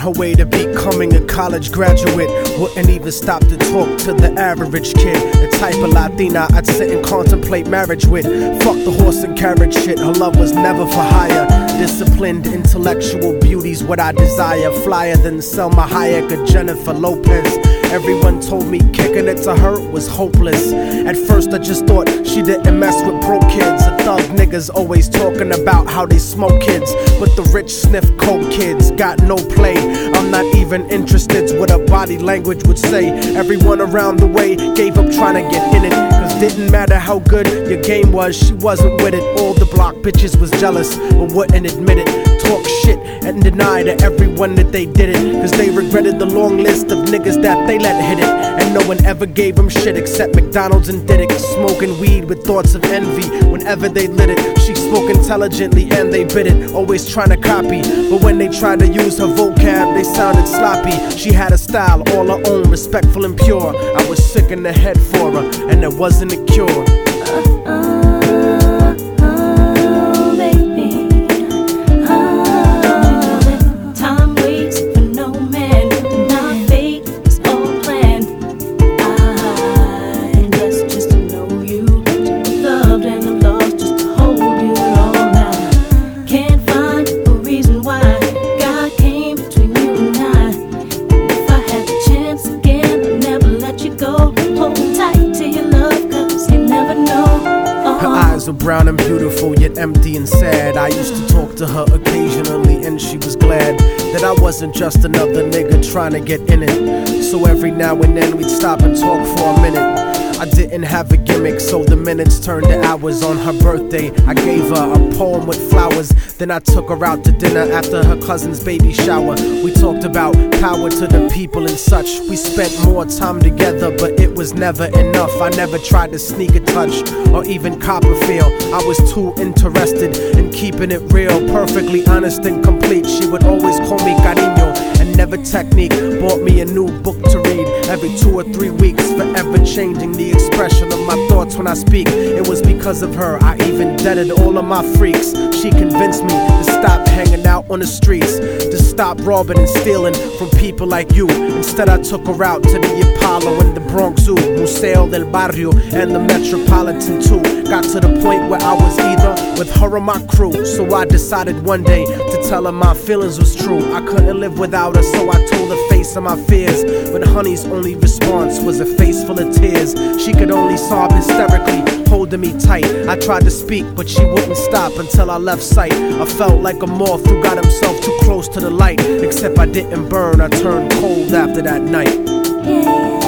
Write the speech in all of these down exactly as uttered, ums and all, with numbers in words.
her way to becoming a college graduate. Wouldn't even stop to talk to the average kid. The type of Latina I'd sit and contemplate marriage with. Fuck the horse and carriage shit, her love was never for hire. Disciplined, intellectual beauty's what I desire. Flyer than Selma Hayek or Jennifer Lopez. Everyone told me kicking it to her was hopeless. At first I just thought she didn't mess with broke kids. The thug niggas always talking about how they smoke kids, but the rich sniff coke kids got no play. I'm not even interested what her body language would say. Everyone around the way gave up trying to get in it, cause didn't matter how good your game was, she wasn't with it. All the block bitches was jealous but wouldn't admit it. Talk shit and deny to everyone that they did it, cause they regretted the long list of niggas that they let hit it. And no one ever gave them shit except McDonald's and Diddick. Smoking weed with thoughts of envy whenever they lit it. She spoke intelligently and they bit it, always trying to copy, but when they tried to use her vocab they sounded sloppy. She had a style all her own, respectful and pure. I was sick in the head for her and there wasn't a cure. uh, uh. So brown and beautiful, yet empty and sad. I used to talk to her occasionally and she was glad that I wasn't just another nigga trying to get in it. So every now and then we'd stop and talk for a minute. I didn't have a gimmick, so the minutes turned to hours. On her birthday, I gave her a poem with flowers. Then I took her out to dinner after her cousin's baby shower. We talked about power to the people and such. We spent more time together, but it was never enough. I never tried to sneak a touch or even cop a feel. I was too interested in keeping it real, perfectly honest and complete. She would always call me cariño and never technique. Bought me a new book to read every two or three weeks, forever changing the expression of my thoughts when I speak. It was because of her I even deaded all of my freaks. She convinced me to stop hanging out on the streets, to stop robbing and stealing from people like you. Instead I took her out to the Apollo and the Bronx Zoo, Museo del Barrio and the Metropolitan too. Got to the point where I was either with her or my crew. So I decided one day to tell her my feelings was true. I couldn't live without her, so I told her face of my fears. But honey's only response was a face full of tears. She could only sob hysterically, holding me tight. I tried to speak, but she wouldn't stop until I left sight. I felt like a moth who got himself too close to the light. Except I didn't burn, I turned cold after that night. Yeah.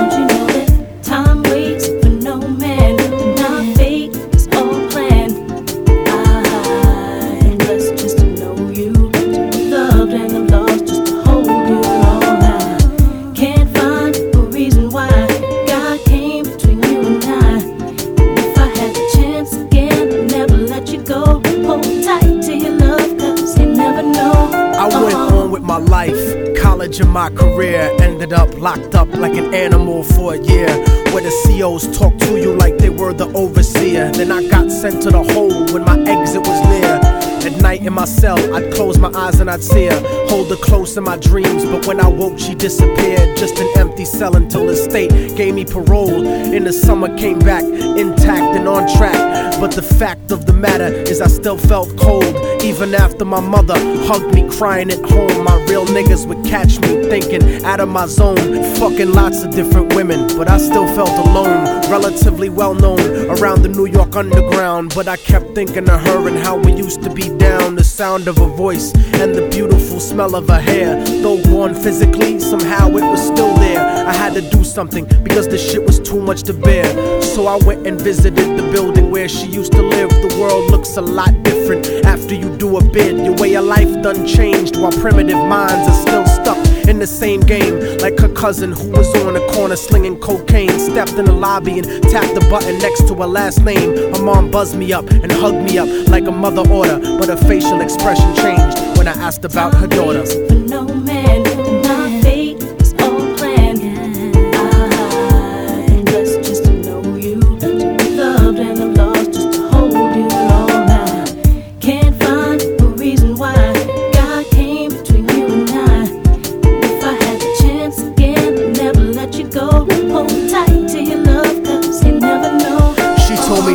Life, college and my career, ended up locked up like an animal for a year, where the C Os talk to you like they were the overseer. Then I got sent to the hole when my exit was near. At night in my cell, I'd close my eyes and I'd see her, hold her close in my dreams. But when I woke, she disappeared. Just an empty cell until the state gave me parole. In the summer, came back intact and on track. But the fact of the matter is I still felt cold, even after my mother hugged me crying at home. My real niggas would catch me thinking out of my zone, fucking lots of different women, but I still felt alone. Relatively well known around the New York underground, but I kept thinking of her and how we used to be down. The sound of her voice and the beautiful smell of her hair, though gone physically, somehow it was still there. I had to do something because the shit was too much to bear. So I went and visited the building where she used to live. The world looks a lot different after you do a bid. Your way of life done changed while primitive minds are still stuck in the same game. Like her cousin who was on the corner slinging cocaine, stepped in the lobby and tapped the button next to her last name. Her mom buzzed me up and hugged me up like a mother order, but her facial expression changed when I asked about her daughter. No man, my fate is all planned. I'm blessed just to know you, to be loved and I'm lost just to hold you all now. Can't find a reason why God came between you and I.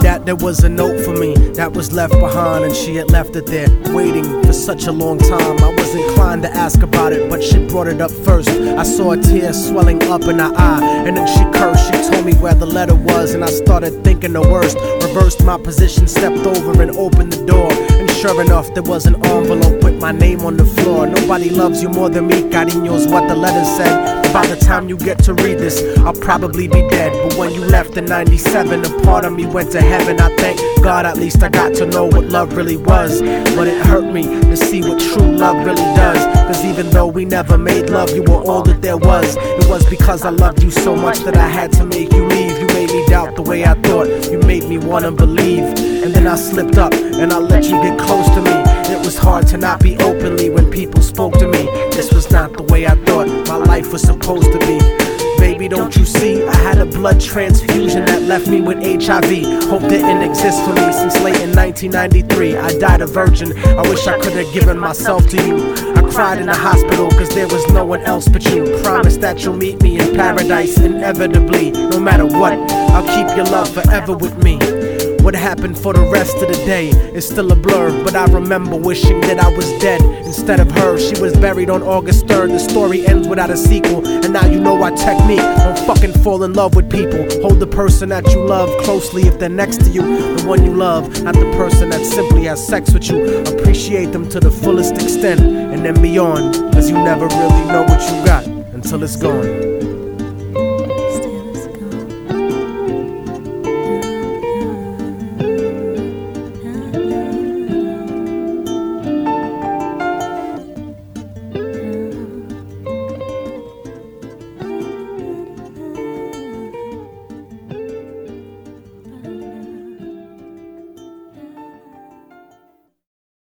that there was a note for me that was left behind, and she had left it there waiting for such a long time. I was inclined to ask about it, but she brought it up first. I saw a tear swelling up in her eye, and then she cursed. She told me where the letter was, and I started thinking the worst. Reversed my position, stepped over and opened the door, and sure enough there was an envelope with my name on the floor. Nobody loves you more than me, cariño's what the letter said. By the time you get to read this, I'll probably be dead. But when you left in ninety-seven, a part of me went to heaven. I thank God at least I got to know what love really was. But it hurt me to see what true love really does. Cause even though we never made love, you were all that there was. It was because I loved you so much that I had to make you leave. You made me doubt the way I thought, you made me wanna believe. And then I slipped up and I let you get close to me. It was hard to not be openly when people spoke to me. This was not the way I thought my life was supposed to be. Baby, don't you see? I had a blood transfusion that left me with H I V. Hope didn't exist for me since late in nineteen ninety-three. I died a virgin. I wish I could have given myself to you. I cried in the hospital cause there was no one else but you. Promise that you'll meet me in paradise inevitably. No matter what, I'll keep your love forever with me. What happened for the rest of the day is still a blur, but I remember wishing that I was dead instead of her. She was buried on August third. The story ends without a sequel, and now you know our technique. Don't fucking fall in love with people. Hold the person that you love closely if they're next to you. The one you love, not the person that simply has sex with you. Appreciate them to the fullest extent, and then beyond, cause you never really know what you got until it's gone.